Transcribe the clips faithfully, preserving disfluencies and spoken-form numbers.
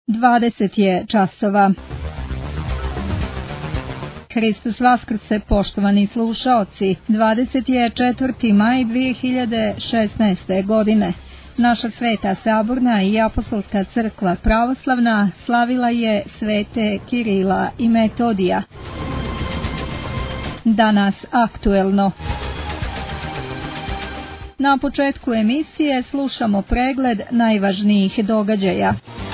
dvadeset je časova. Hristos Vaskrse, poštovani slušaoci, dvadeset četvrti maj dvije hiljade šesnaeste. godine. Naša Sveta Saborna i Apostolska crkva pravoslavna slavila je svete Kirila i Metodija. Danas aktuelno. Na početku emisije slušamo pregled najvažnijih događaja.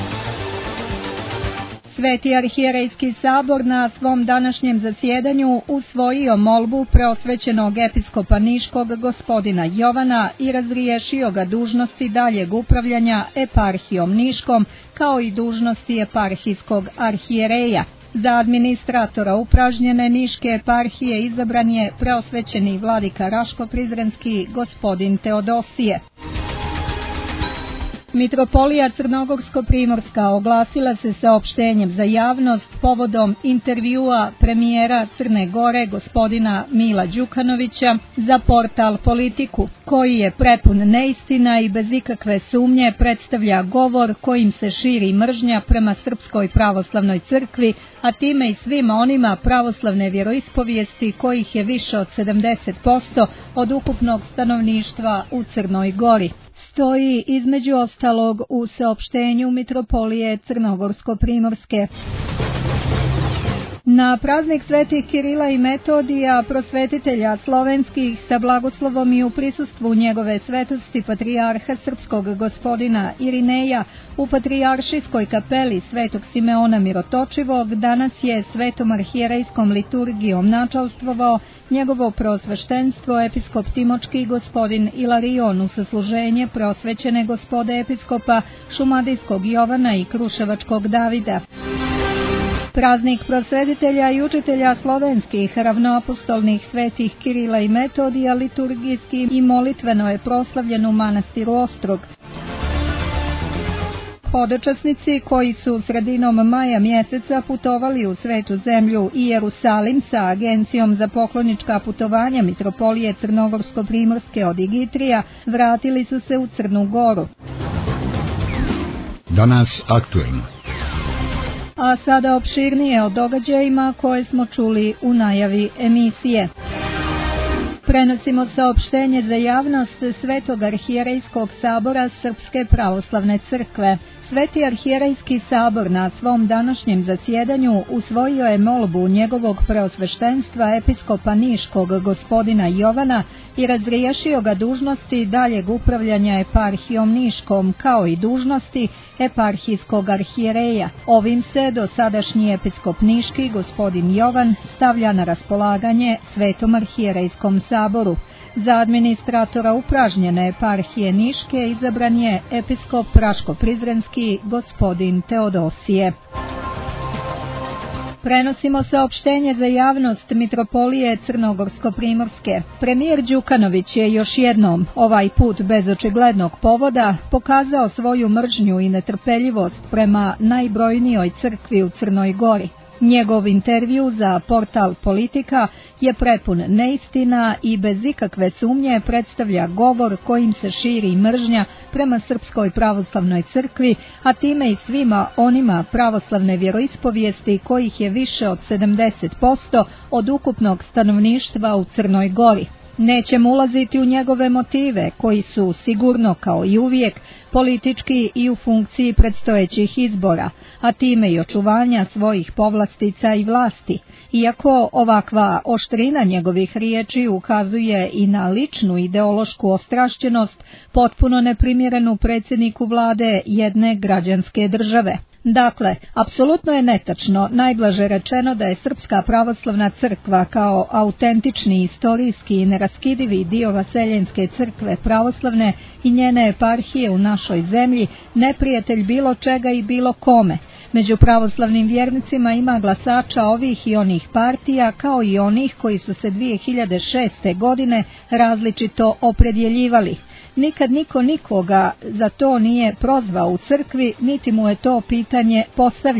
Sveti arhijerejski sabor na svom današnjem zasjedanju usvojio molbu preosvećenog episkopa Niškog gospodina Jovana i razriješio ga dužnosti daljeg upravljanja eparhijom Niškom kao i dužnosti eparhijskog arhijereja. Za administratora upražnjene Niške eparhije izabran je preosvećeni vladika Raško-Prizrenski gospodin Teodosije. Mitropolija Crnogorsko-Primorska oglasila se saopštenjem za javnost povodom intervjua premijera Crne Gore gospodina Mila Đukanovića za portal Politiku, koji je prepun neistina i bez ikakve sumnje predstavlja govor kojim se širi mržnja prema Srpskoj pravoslavnoj crkvi, a time i svima onima pravoslavne vjeroispovijesti kojih je više od sedamdeset posto od ukupnog stanovništva u Crnoj Gori. Stoji između ostalog u saopštenju Mitropolije Crnogorsko-Primorske. Na praznik svetih Kirila i Metodija, prosvetitelja slovenskih, sa blagoslovom i u prisustvu njegove svetosti patrijarha srpskog gospodina Irineja u patrijaršijskoj kapeli Svetog Simeona Mirotočivog, danas je svetom arhijerejskom liturgijom načalstvovao njegovo preosveštenstvo episkop Timočki gospodin Ilarion u sasluženje preosvećene gospode episkopa Šumadijskog Jovana i Kruševačkog Davida. Praznik prosvetitelja i učitelja slovenskih ravnoapostolnih svetih Kirila i Metodija liturgijski i molitveno je proslavljen u manastiru Ostrog. Hodočasnici koji su sredinom maja mjeseca putovali u Svetu zemlju i Jerusalim sa Agencijom za poklonička putovanja Mitropolije Crnogorsko-Primorske od Igitrija vratili su se u Crnu Goru. Danas aktuelno. A sada opširnije o događajima koje smo čuli u najavi emisije. Prenosimo saopštenje za javnost Svetog arhijerejskog sabora Srpske pravoslavne crkve. Sveti arhijerejski sabor na svom današnjem zasjedanju usvojio je molbu njegovog preosveštenstva episkopa Niškog gospodina Jovana i razriješio ga dužnosti daljeg upravljanja eparhijom Niškom kao i dužnosti eparhijskog arhijereja. Ovim se dosadašnji episkop Niški gospodin Jovan stavlja na raspolaganje Svetom arhijerejskom saboru. Za administratora upražnjene eparhije Niške izabran je episkop Raško-Prizrenski gospodin Teodosije. Prenosimo saopštenje za javnost Mitropolije Crnogorsko-Primorske. Premijer Đukanović je još jednom, ovaj put bez očiglednog povoda, pokazao svoju mržnju i netrpeljivost prema najbrojnijoj crkvi u Crnoj Gori. Njegov intervju za portal Politika je prepun neistina i bez ikakve sumnje predstavlja govor kojim se širi mržnja prema Srpskoj pravoslavnoj crkvi, a time i svima onima pravoslavne vjeroispovijesti kojih je više od sedamdeset posto od ukupnog stanovništva u Crnoj Gori. Nećemo ulaziti u njegove motive, koji su sigurno kao i uvijek politički i u funkciji predstojećih izbora, a time i očuvanja svojih povlastica i vlasti. Iako ovakva oštrina njegovih riječi ukazuje i na ličnu ideološku ostrašćenost, potpuno neprimjerenu predsjedniku vlade jedne građanske države. Dakle, apsolutno je netačno, najblaže rečeno, da je Srpska pravoslavna crkva kao autentični, istorijski i neraskidivi dio Vaseljenske crkve pravoslavne i njene eparhije u našoj zemlji neprijatelj bilo čega i bilo kome. Među pravoslavnim vjernicima ima glasača ovih i onih partija, kao i onih koji su se dvije hiljade šeste. godine različito opredjeljivali. Nikad niko nikoga za to nije prozvao u crkvi, niti mu je to pitanje postavljeno.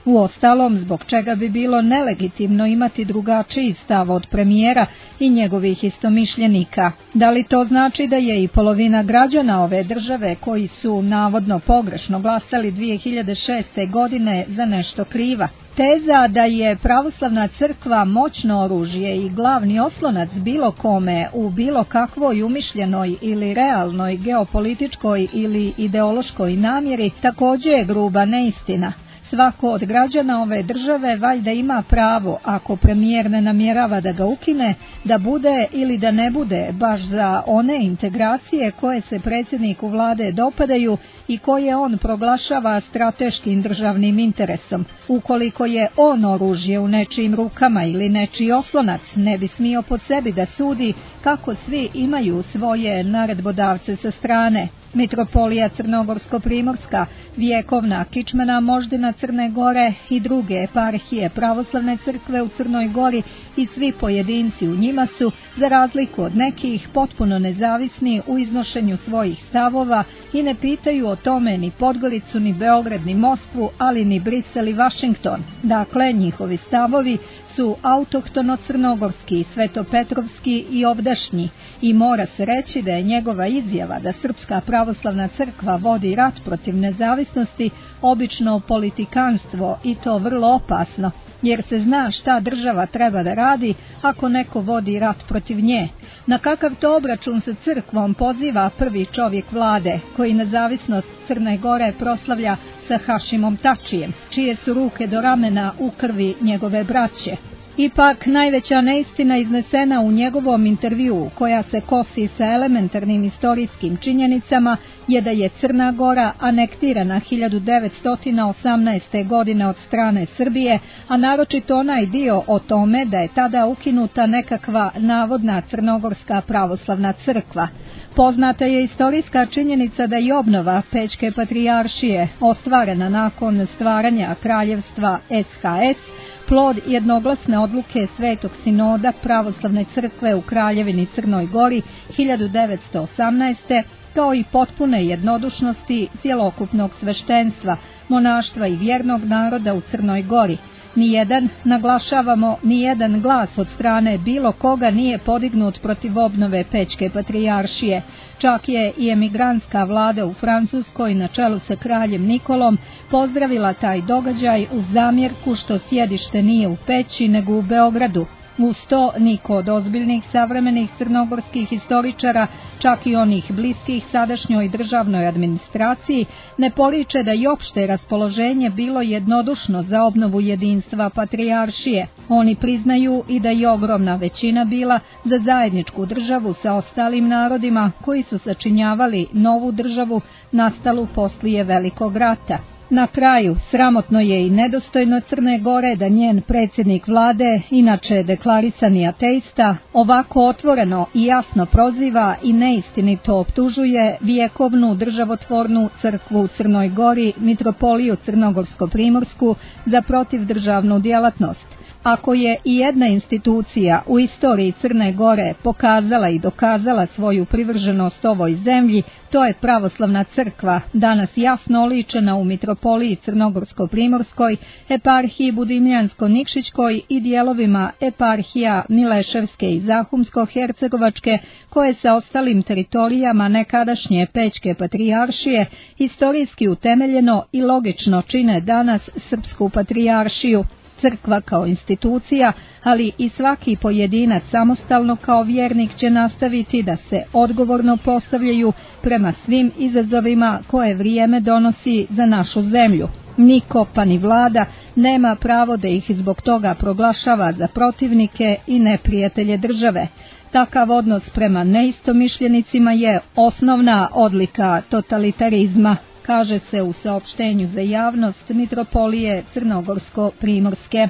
Uostalom, zbog čega bi bilo nelegitimno imati drugačiji stav od premijera i njegovih istomišljenika? Da li to znači da je i polovina građana ove države koji su navodno pogrešno glasali dvije hiljade šeste. godine za nešto kriva? Teza da je pravoslavna crkva moćno oružje i glavni oslonac bilo kome u bilo kakvoj umišljenoj ili realnoj geopolitičkoj ili ideološkoj namjeri također je gruba neistina. Svako od građana ove države valjda ima pravo, ako premijer ne namjerava da ga ukine, da bude ili da ne bude baš za one integracije koje se predsjedniku vlade dopadaju i koje on proglašava strateškim državnim interesom. Ukoliko je on oružje u nečijim rukama ili nečiji oslonac, ne bi smio pod sebi da sudi kako svi imaju svoje naredbodavce sa strane. Mitropolija Crnogorsko-primorska, vjekovna kičmena moždina Crne Gore i druge eparhije pravoslavne crkve u Crnoj Gori i svi pojedinci u njima su, za razliku od nekih, potpuno nezavisni u iznošenju svojih stavova i ne pitaju o tome ni Podgoricu, ni Beograd, ni Moskvu, ali ni Brisel i Vašington. Dakle, njihovi stavovi su autohtono crnogorski, svetopetrovski i ovdašnji i mora se reći da je njegova izjava da Srpska pravoslavna crkva vodi rat protiv nezavisnosti obično politikanstvo i to vrlo opasno, jer se zna šta država treba da radi ako neko vodi rat protiv nje. Na kakav to obračun sa crkvom poziva prvi čovjek vlade, koji nezavisnost Crne Gore proslavlja sa Hašimom Tačijem, čije su ruke do ramena u krvi njegove braće. Ipak, najveća neistina iznesena u njegovom intervjuu, koja se kosi sa elementarnim istorijskim činjenicama, je da je Crna Gora anektirana hiljadu devetsto osamnaeste. godine od strane Srbije, a naročito onaj dio o tome da je tada ukinuta nekakva navodna crnogorska pravoslavna crkva. Poznata je istorijska činjenica da je obnova Pećke patrijaršije, ostvarena nakon stvaranja kraljevstva S H S, plod jednoglasne odluke Svetog sinoda pravoslavne crkve u Kraljevini Crnoj Gori hiljadu devetsto osamnaeste. kao i potpune jednodušnosti cjelokupnog sveštenstva, monaštva i vjernog naroda u Crnoj Gori. Nijedan, naglašavamo, nijedan glas od strane bilo koga nije podignut protiv obnove Pećke patrijaršije. Čak je i emigrantska vlada u Francuskoj na čelu sa kraljem Nikolom pozdravila taj događaj uz zamjerku što sjedište nije u Peći nego u Beogradu. Uz to niko od ozbiljnih savremenih crnogorskih historičara, čak i onih bliskih sadašnjoj državnoj administraciji, ne poriče da i opšte raspoloženje bilo jednodušno za obnovu jedinstva patrijaršije. Oni priznaju i da je ogromna većina bila za zajedničku državu sa ostalim narodima koji su sačinjavali novu državu nastalu poslije Velikog rata. Na kraju, sramotno je i nedostojno Crne Gore da njen predsjednik vlade, inače deklarisani ateista, ovako otvoreno i jasno proziva i neistinito optužuje vjekovnu državotvornu crkvu u Crnoj Gori, Mitropoliju Crnogorsko-primorsku, za protivdržavnu djelatnost. Ako je i jedna institucija u istoriji Crne Gore pokazala i dokazala svoju privrženost ovoj zemlji, to je pravoslavna crkva, danas jasno oličena u Mitropoliji Crnogorsko-primorskoj, eparhiji Budimljansko-Nikšićkoj i dijelovima eparhija Mileševske i Zahumsko-hercegovačke, koje sa ostalim teritorijama nekadašnje Pećke patrijaršije historijski utemeljeno i logično čine danas Srpsku patrijaršiju. Crkva kao institucija, ali i svaki pojedinac samostalno kao vjernik će nastaviti da se odgovorno postavljaju prema svim izazovima koje vrijeme donosi za našu zemlju. Niko, pa ni vlada, nema pravo da ih zbog toga proglašava za protivnike i neprijatelje države. Takav odnos prema neistomišljenicima je osnovna odlika totalitarizma, kaže se u saopštenju za javnost Mitropolije Crnogorsko-primorske.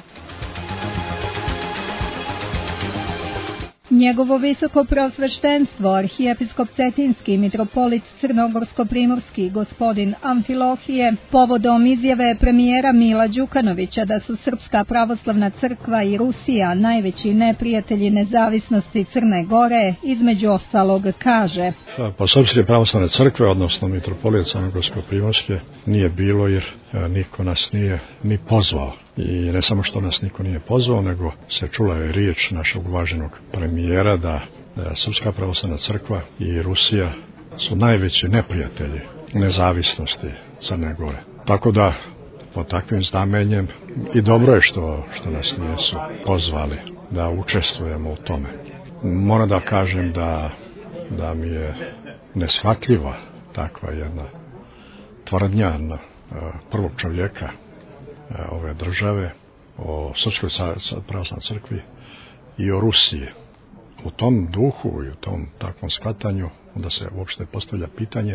Njegovo visoko preosveštenstvo, arhijepiskop Cetinski mitropolit Crnogorsko-primorski gospodin Amfilohije, povodom izjave premijera Mila Đukanovića da su Srpska pravoslavna crkva i Rusija najveći neprijatelji nezavisnosti Crne Gore, između ostalog kaže: Po Srpske pravoslavne crkve, odnosno mitropolije Crnogorsko-primorske, nije bilo jer niko nas nije ni pozvao. I ne samo što nas niko nije pozvao, nego se čula je riječ našeg uvaženog premijera da Srpska pravoslavna crkva i Rusija su najveći neprijatelji nezavisnosti Crne Gore. Tako da, pod takvim znamenjem, i dobro je što, što nas nisu pozvali da učestvujemo u tome. Moram da kažem da, da mi je neshvatljiva takva jedna tvrdnja prvog čovjeka ove države o Srpskoj pravoslavnoj crkvi i o Rusiji. U tom duhu i u tom takvom shvatanju onda se uopšte postavlja pitanje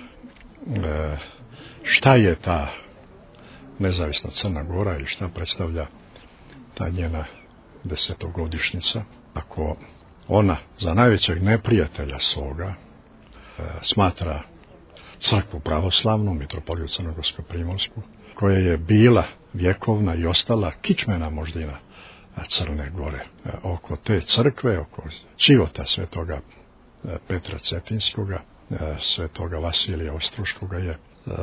šta je ta nezavisna Crna Gora i šta predstavlja ta njena desetogodišnjica, ako ona za najvećeg neprijatelja svoga smatra crkvu pravoslavnu, mitropoliju Crnogorsko-primorsku, koja je bila vjekovna i ostala kičmena moždina Crne Gore. Oko te crkve, oko čivota svetoga Petra Cetinskoga, svetoga Vasilija Ostruškoga je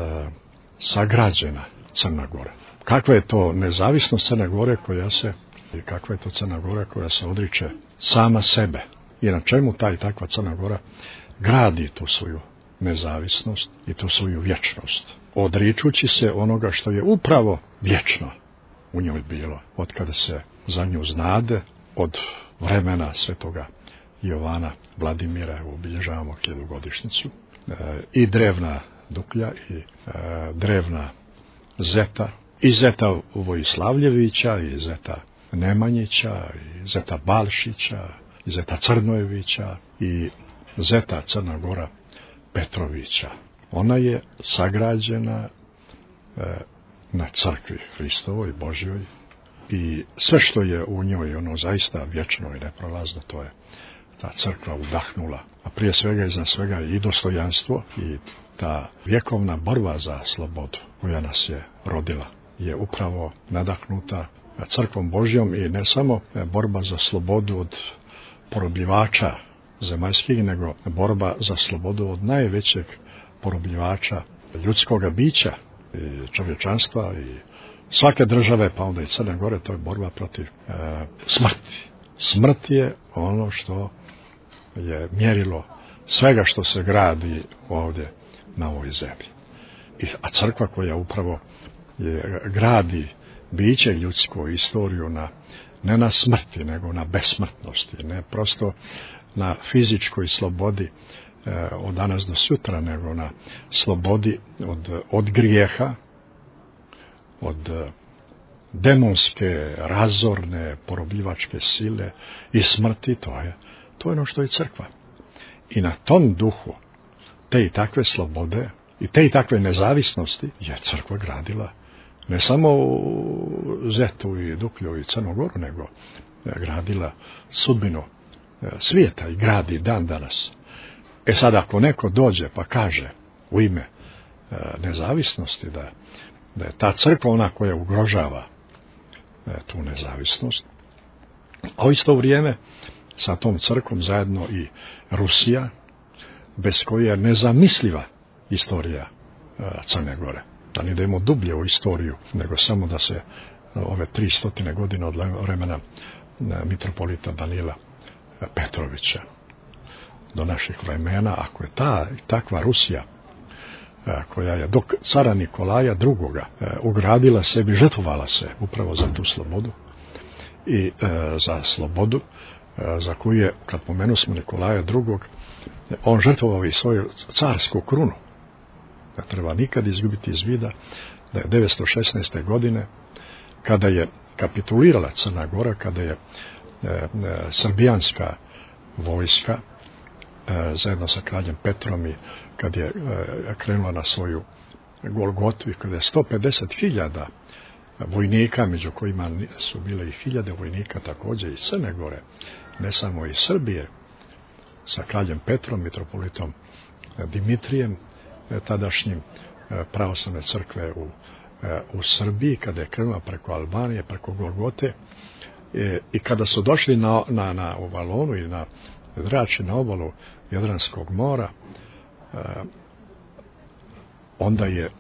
sagrađena Crna Gora. Kakva je to nezavisnost Crne Gore koja se, i kakva je to Crna Gora koja se odriče sama sebe i na čemu ta i takva Crna Gora gradi tu svoju nezavisnost i tu svoju vječnost, odričući se onoga što je upravo vječno u njoj bilo, od kada se za nju znade, od vremena svetoga Jovana Vladimira, obilježavamo hiljadugodišnjicu, e, i drevna Duklja i e, drevna Zeta, i Zeta Vojislavljevića, i Zeta Nemanjića, i Zeta Balšića, i Zeta Crnojevića, i Zeta Crna Gora Petrovića. Ona je sagrađena e, na crkvi Hristovoj, Božjoj, i sve što je u njoj ono zaista vječno i neprolazno, to je ta crkva udahnula, a prije svega iznad svega i dostojanstvo i ta vjekovna borba za slobodu koja nas je rodila je upravo nadahnuta crkvom Božjom, i ne samo borba za slobodu od porobljivača zemaljskih, nego borba za slobodu od najvećeg porobljivača ljudskoga bića i čovječanstva i svake države, pa onda i Crne Gore. To je borba protiv e, smrti. Smrt je ono što je mjerilo svega što se gradi ovdje na ovoj zemlji. I, a crkva koja upravo je, gradi biće ljudsko, istoriju na, ne na smrti, nego na besmrtnosti, ne prosto na fizičkoj slobodi e, od danas do sutra, nego na slobodi od, od grijeha, od demonske, razorne, porobljivačke sile i smrti. To je, to je ono što je crkva. I na tom duhu te i takve slobode i te i takve nezavisnosti je crkva gradila ne samo u Zetu i Duklju i Crnogoru, nego je gradila sudbinu svijeta i gradi dan danas. E sad, ako neko dođe pa kaže u ime nezavisnosti da, da je ta crkva ona koja ugrožava tu nezavisnost, a u isto vrijeme sa tom crkvom zajedno i Rusija, bez koje je nezamisliva istorija Crne Gore. Da ne idemo dublje u istoriju, nego samo da se ove tri stotine godine od vremena mitropolita Danila Petrovića do naših vremena, ako je ta takva Rusija koja je dok cara Nikolaja drugoga ugradila sebi, žrtvovala se upravo za tu slobodu i e, za slobodu e, za koju je, kad pomenu smo Nikolaja drugog, on žrtvovao i svoju carsku krunu. Ne treba nikad izgubiti iz vida da je devetsto šesnaeste. godine, kada je kapitulirala Crna Gora, kada je e, e, srbijanska vojska e, zajedno sa kraljem Petrom i kad je e, krenula na svoju Golgotu i kada je sto pedeset hiljada vojnika, među kojima su bile i hiljade vojnika također iz Crne Gore, ne samo iz Srbije, sa kraljem Petrom, mitropolitom Dimitrijem, tadašnjim pravoslavne crkve u, u Srbiji, kada je krenula preko Albanije, preko Golgote, i kada su došli na, na, na Valonu i na Drači, na obalu Jadranskog mora, onda je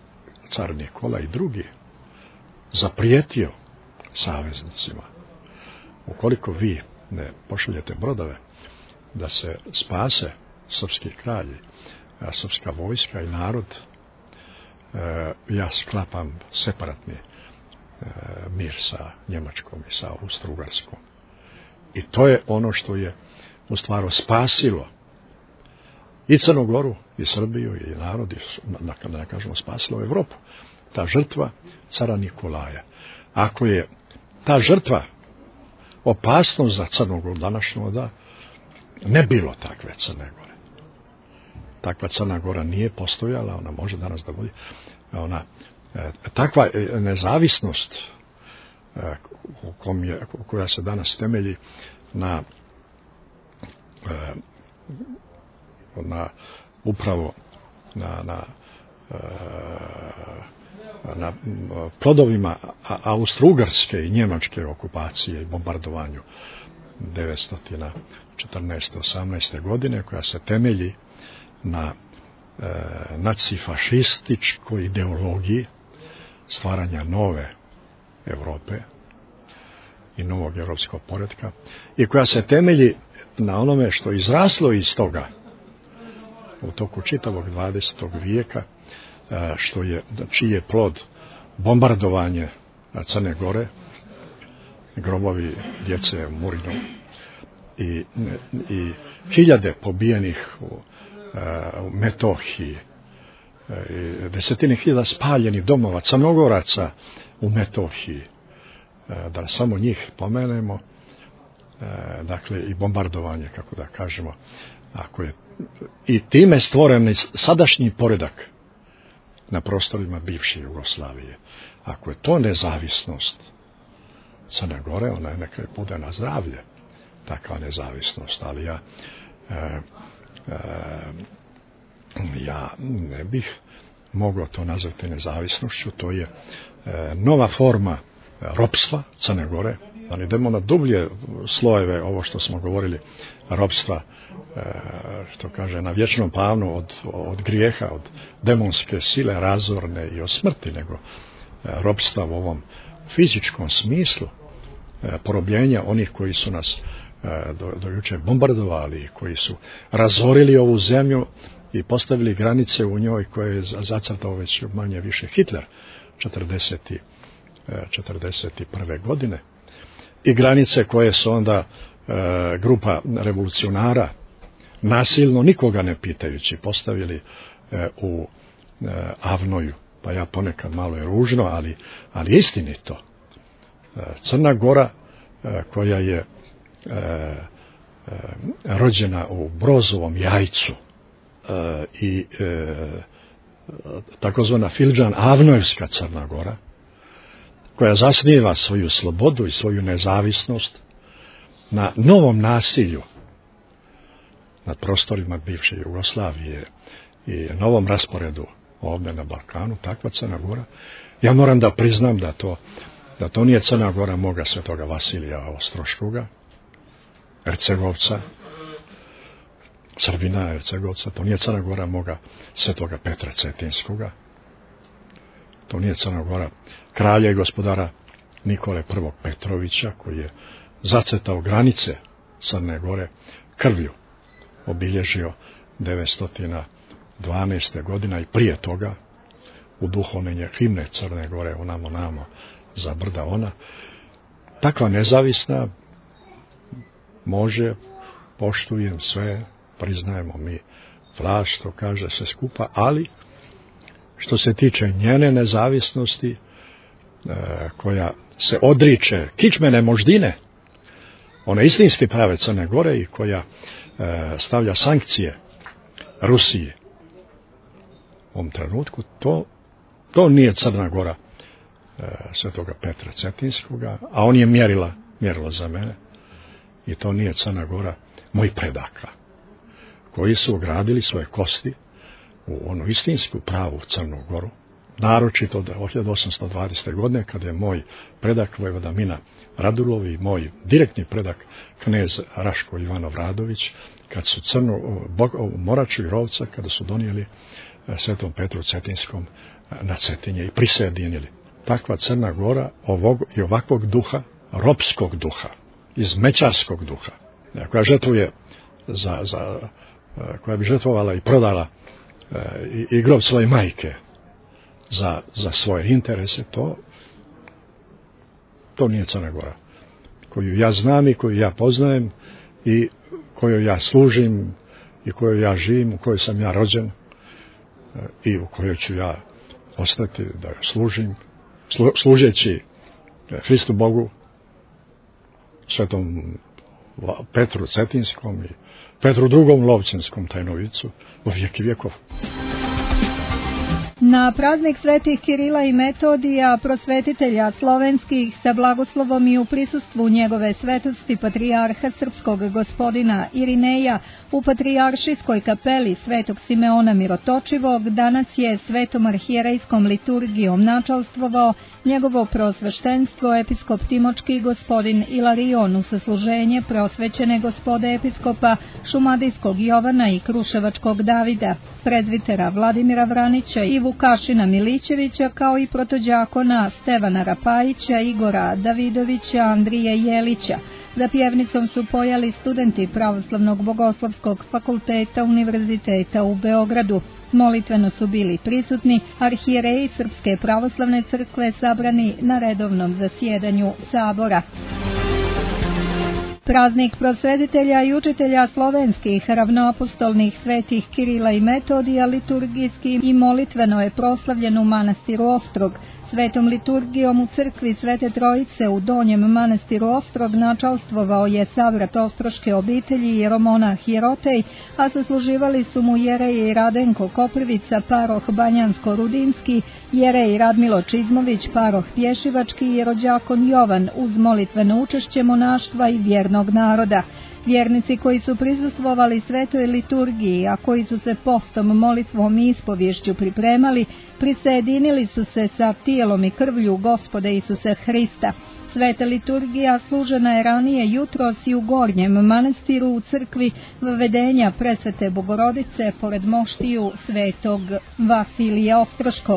car Nikola i drugi zaprijetio saveznicima, ukoliko vi ne pošaljete brodove da se spase srpski kralji, srpska vojska i narod, ja sklapam separatni mir sa Njemačkom i sa Austro-Ugarskom. I to je ono što je u stvari spasilo i Crnu Goru, i Srbiju, i narod, i, da ne kažemo, spasilo Evropu. Ta žrtva cara Nikolaja. Ako je ta žrtva opasnost za Crnu Goru današnjeg, da ne bilo takve Crne Gore. Takva Crna Gora nije postojala, ona može danas da bude. Ona, takva nezavisnost u kom je, koja se danas temelji na, na upravo na, na, na plodovima Austro-Ugarske i Njemačke okupacije i bombardovanju devetsto četrnaeste osamnaeste godine, koja se temelji na e, nacifašističkoj ideologiji stvaranja nove Evrope i novog evropskog poretka, i koja se temelji na onome što je izraslo iz toga u toku čitavog dvadesetog vijeka, e, što je, čiji je plod bombardovanje Crne Gore, grobovi djece u Murinu i, i hiljade pobijenih u, u Metohiji, i desetine hiljada spaljenih domova Crnogoraca u Metohiji, da samo njih pomenemo, dakle i bombardovanje, kako da kažemo, ako je i time stvoren sadašnji poredak na prostorima bivše Jugoslavije. Ako je to nezavisnost Crne Gore, ona je neka bude na zdravlje, takva nezavisnost, ali ja e, e, ja ne bih mogao to nazvati nezavisnošću. To je e, nova forma ropstva Crne Gore, ali idemo na dublje slojeve, ovo što smo govorili, ropstva, e, što kaže, na vječnom planu od, od grijeha, od demonske sile razorne i od smrti, nego e, ropstva u ovom fizičkom smislu, e, porobljenja onih koji su nas e, do, do juče bombardovali, koji su razorili ovu zemlju i postavili granice u njoj koje je zacrtao već manje više Hitler četrdeset prve godine, i granice koje su onda e, grupa revolucionara nasilno, nikoga ne pitajući, postavili e, u e, Avnoju. Pa ja ponekad malo je ružno, ali, ali istinito. E, Crna Gora, e, koja je e, e, rođena u Brozovom jajcu, e, i e, takozvana Filđan Avnojevska Crna Gora, koja zasniva svoju slobodu i svoju nezavisnost na novom nasilju nad prostorima bivše Jugoslavije i novom rasporedu ovdje na Balkanu, takva Crna Gora. Ja moram da priznam da to, da to nije Crna Gora moga svetoga Vasilija Ostroškoga, Hercegovca, Srbina Hercegovca, to nije Crna Gora moga svetoga Petra Cetinskoga, to nije Crna Gora kralja i gospodara Nikole prvog Petrovića, koji je zacrtao granice Crne Gore, krvlju obilježio devetsto dvanaeste godina i prije toga u duhovljenje himne Crne Gore Onamo namo za brda ona. Takva nezavisna može, poštujem sve, priznajemo mi vlast, što kaže se skupa, ali što se tiče njene nezavisnosti, koja se odriče kičmene moždine, one istinski prave Crne Gore, i koja e, stavlja sankcije Rusiji u ovom trenutku, to, to nije Crna Gora e, svetoga Petra Cetinskoga, a on je mjerila, mjerilo za mene, i to nije Crna Gora mojih predaka, koji su ugradili svoje kosti u onu istinsku pravu Crnu Goru, naročito od hiljadu osamsto dvadesete godine, kada je moj predak vojvoda Mina Radulov i moj direktni predak knez Raško Ivanov Radović, kad su Crnu, Moraču i Rovca, kada su donijeli svetom Petru Cetinskom na Cetinje i prisjedinili. Takva Crna Gora ovog i ovakvog duha, ropskog duha, izmećarskog duha, koja žrtvuje za, za, koja bi žrtvovala i prodala i, i grob svoje majke za, za svoje interese, to to nije Crna Gora koju ja znam i koju ja poznajem i kojoj ja služim i kojoj ja živim, u kojoj sam ja rođen i u kojoj ću ja ostati da ga služim, slu, služeći Hristu Bogu, svetom Petru Cetinskom i Petru drugom Lovćenskom tajnovicu u vijeki vjekov. Na praznik svetih Kirila i Metodija, prosvetitelja slovenskih, sa blagoslovom i u prisustvu njegove svetosti patrijarha srpskog gospodina Irineja u patrijaršijskoj kapeli svetog Simeona Mirotočivog, danas je svetom arhijerejskom liturgijom načalstvovao njegovo prosveštenstvo episkop Timočki gospodin Ilarion u sasluženje prosvećene gospode episkopa Šumadijskog Jovana i Kruševačkog Davida, prezvitera Vladimira Vranića i Vukašina Milićevića, kao i protođakona Stevana Rapajića, Igora Davidovića, Andrije Jelića. Za pjevnicom su pojali studenti Pravoslavnog bogoslovskog fakulteta Univerziteta u Beogradu. Molitveno su bili prisutni arhijereji Srpske pravoslavne crkve sabrani na redovnom zasjedanju Sabora. Praznik prosvetitelja i učitelja slovenskih ravnoapostolnih svetih Kirila i Metodija liturgijski i molitveno je proslavljen u manastiru Ostrog. Svetom liturgijom u crkvi Svete Trojice u Donjem manastiru Ostrog načalstvovao je savrat ostroške obitelji jeromonah Jerotej, a sasluživali su mu jerej Radenko Koprivica, paroh Banjansko-Rudinski, jerej Radmilo Čizmović, paroh Pješivački i rođakon Jovan, uz molitveno učešće monaštva i vjernog naroda. Vjernici koji su prisustvovali svetoj liturgiji, a koji su se postom, molitvom i ispovješću pripremali, prisjedinili su se sa tijelom i krvlju Gospoda Isuse Hrista. Sveta liturgija služena je ranije jutros i u Gornjem manastiru u crkvi Vedenja Presvete Bogorodice pored moštiju svetog Vasilija Ostroškog.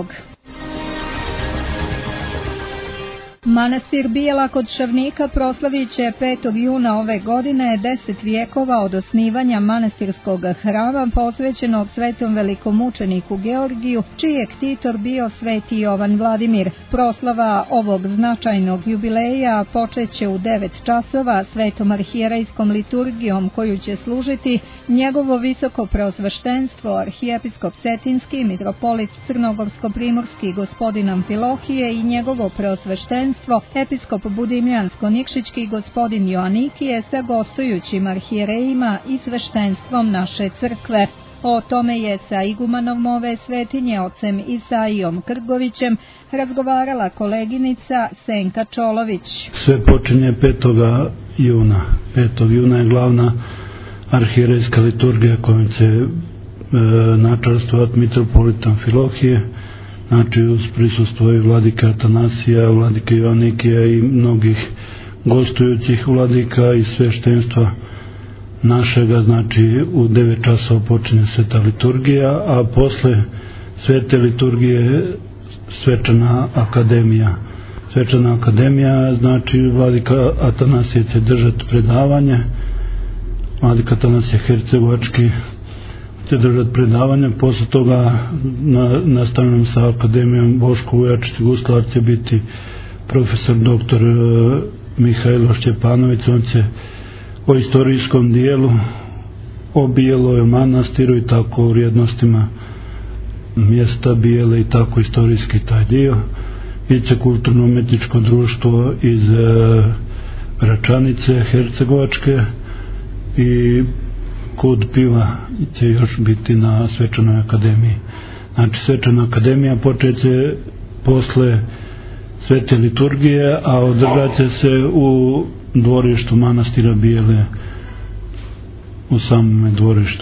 Manastir Bijela kod Šavnika proslavit će petog juna ove godine deset vijekova od osnivanja manastirskog hrama posvećenog svetom velikomučeniku Georgiju, čiji je ktitor bio sveti Jovan Vladimir. Proslava ovog značajnog jubileja počeće u devet časova svetom arhijerejskom liturgijom koju će služiti njegovo visoko preosveštenstvo arhijepiskop Cetinski, mitropolit Crnogorsko-primorski gospodin Amfilohije i njegovo preosveštenstvo episkop Budimljansko-Nikšićki gospodin Joanikije sa gostujućim arhijerejima i sveštenstvom naše crkve. O tome je sa igumanom ove svetinje, ocem Isaijom Krgovićem, razgovarala koleginica Senka Čolović. Sve počinje petoga juna. petog juna je glavna arhijerejska liturgija kojom će e, načalstvovati mitropolit Amfilohije, znači uz prisustvo i vladike Atanasija, vladike Joanikija i mnogih gostujućih vladika i sveštenstva našega. Znači u devet časova počinje sveta liturgija, a posle svete liturgije svečana akademija. Svečana akademija znači vladika Atanasije će držati predavanje, vladika Atanasije Hercegovački će držati predavanje, posle toga na, nastavljam sa akademijom Boško Vujačić Guslar će biti profesor doktor e, Mihajlo Šćepanović, on će o istorijskom dijelu, o Bijeloj manastiru i tako o vrijednostima mjesta Bijele i tako istorijski taj dio. Biće kulturno-umetničko društvo iz e, Račanice Hercegovačke i kod piva će još biti na svečanoj akademiji. Znači svečana akademija počeće posle svete liturgije, a održat će se u dvorištu manastira Bijele, u samome dvorištu.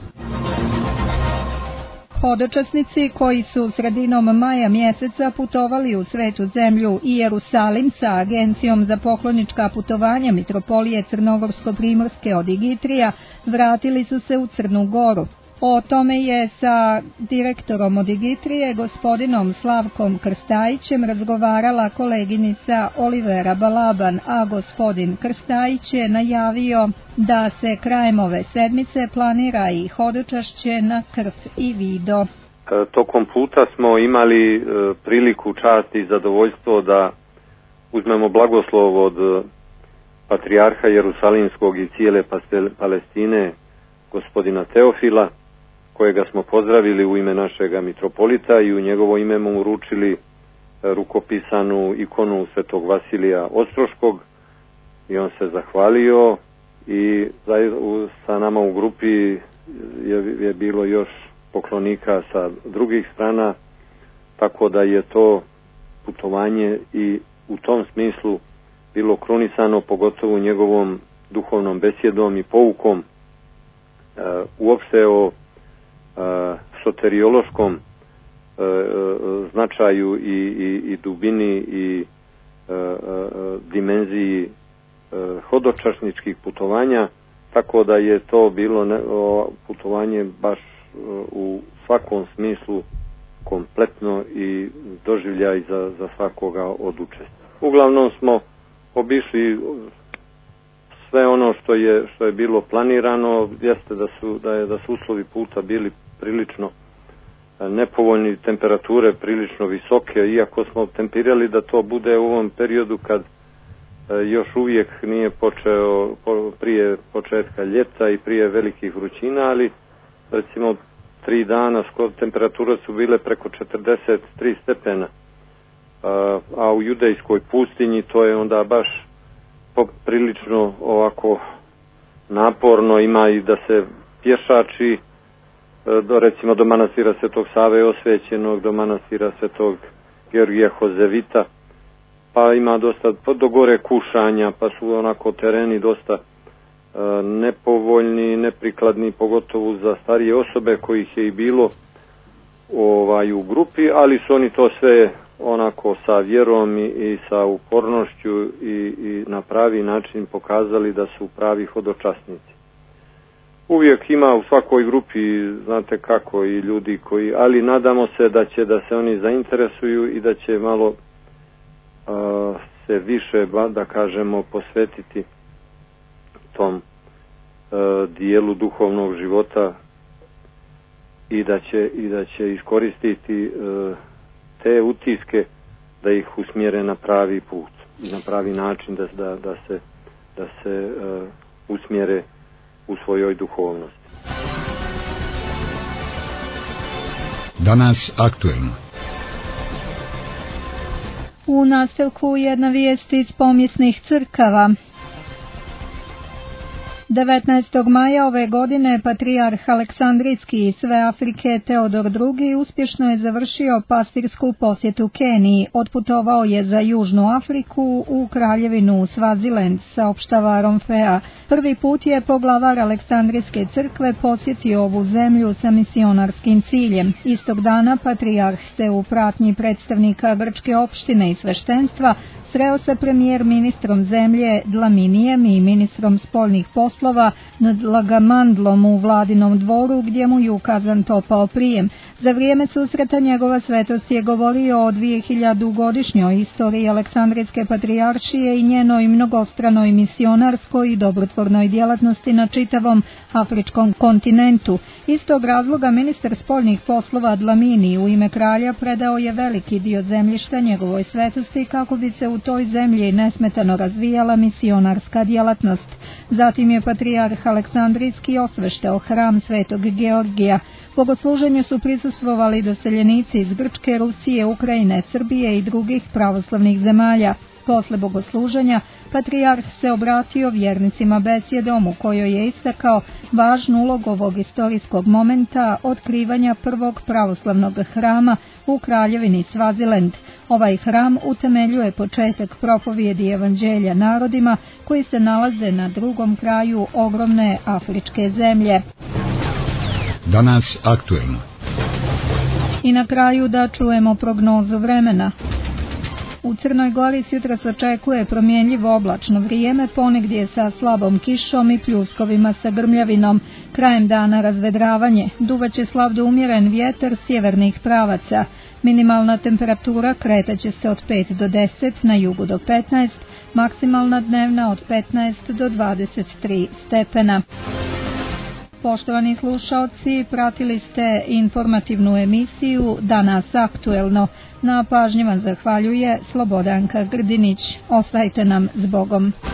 Hodočasnici koji su sredinom maja mjeseca putovali u Svetu zemlju i Jerusalim sa Agencijom za poklonička putovanja Mitropolije Crnogorsko-primorske od Igitrija vratili su se u Crnu Goru. O tome je sa direktorom Odigitrije, gospodinom Slavkom Krstajićem, razgovarala koleginica Olivera Balaban, a gospodin Krstajić je najavio da se krajem ove sedmice planira i hodočašće na krv i video. Tokom puta smo imali priliku, čast i zadovoljstvo da uzmemo blagoslov od patrijarha Jerusalimskog i cijele Palestine, gospodina Teofila, kojega smo pozdravili u ime našega mitropolita i u njegovo ime mu uručili rukopisanu ikonu svetog Vasilija Ostroškog i on se zahvalio i sa nama u grupi je, je bilo još poklonika sa drugih strana, tako da je to putovanje i u tom smislu bilo krunisano, pogotovo njegovom duhovnom besjedom i poukom e, uopšte o e, soteriološkom e, značaju i, i, i dubini i e, e, dimenziji e, hodočašničkih putovanja, tako da je to bilo ne, o, putovanje baš u svakom smislu kompletno i doživljaj za, za svakoga od učesnika. Uglavnom smo obišli sve ono što je što je bilo planirano, jeste da su da je da su uslovi puta bili prilično nepovoljni, temperature prilično visoke, iako smo tempirali da to bude u ovom periodu kad još uvijek nije počeo prije početka ljeta i prije velikih vrućina, ali recimo tri dana skoro temperature su bile preko četrdeset tri stepena, a, a u judejskoj pustinji to je onda baš prilično ovako naporno, ima i da se pješači do, recimo do manastira Svetog Save Osvećenog, do manastira Svetog Georgija Hozevita, pa ima dosta do gore kušanja, pa su onako tereni dosta nepovoljni, neprikladni, pogotovo za starije osobe kojih je i bilo ovaj, u grupi, ali su oni to sve onako sa vjerom i, i sa upornošću i, i na pravi način pokazali da su pravi hodočasnici. Uvijek ima u svakoj grupi, znate kako, i ljudi koji, ali nadamo se da će da se oni zainteresuju i da će malo a, se više, da kažemo, posvetiti tom e, dijelu duhovnog života i da će i da će iskoristiti e, te utiske da ih usmjere na pravi put i na pravi način da da da se da se e, usmjere u svojoj duhovnosti. Danas aktuelno. U nastavku jedna vijest iz pomjesnih crkava. devetnaestog maja ove godine patrijarh Aleksandrijski i sve Afrike Teodor drugi uspješno je završio pastirsku posjetu Keniji. Otputovao je za Južnu Afriku u kraljevinu Svazilend, saopštava Romfea. Prvi put je poglavar Aleksandrijske crkve posjetio ovu zemlju sa misionarskim ciljem. Istog dana patrijarh se u pratnji predstavnika grčke opštine i sveštenstva sreo sa premijer ministrom zemlje Dlaminijem i ministrom spoljnih poslova nad Lagamandlom u vladinom dvoru, gdje mu je ukazan topao prijem. Za vrijeme susreta njegova svetost je govorio o dvijehiljadugodišnjoj istoriji Aleksandrijske patrijaršije i njenoj mnogostranoj misionarskoj i dobrotvornoj djelatnosti na čitavom afričkom kontinentu. Iz tog razloga ministar spoljnih poslova Dlamini u ime kralja predao je veliki dio zemljišta njegovoj svetosti kako bi se u toj zemlji nesmetano razvijala misionarska djelatnost. Zatim je patrijarh Aleksandrijski osveštao hram Svetog Georgija. Bogosluženju su prisustvovali doseljenici iz Grčke, Rusije, Ukrajine, Srbije i drugih pravoslavnih zemalja. Posle bogosluženja patrijarh se obratio vjernicima besjedom u kojoj je istakao važnu ulogu ovog istorijskog momenta otkrivanja prvog pravoslavnog hrama u kraljevini Svazilend. Ovaj hram utemeljuje početak propovijedi evanđelja narodima koji se nalaze na drugom kraju ogromne afričke zemlje. Danas aktuelno. I na kraju da čujemo prognozu vremena. U Crnoj Gori sutra se očekuje promjenjivo oblačno vrijeme, ponegdje sa slabom kišom i pljuskovima sa grmljavinom. Krajem dana razvedravanje, duvaće slab do umjeren vjetar sjevernih pravaca. Minimalna temperatura kretaće se od pet do deset, na jugu do petnaest, maksimalna dnevna od petnaest do dvadeset tri stepena. Poštovani slušaoci, pratili ste informativnu emisiju Danas aktuelno. Na pažnji vam zahvaljuje Slobodanka Grdinić. Ostajte nam s Bogom.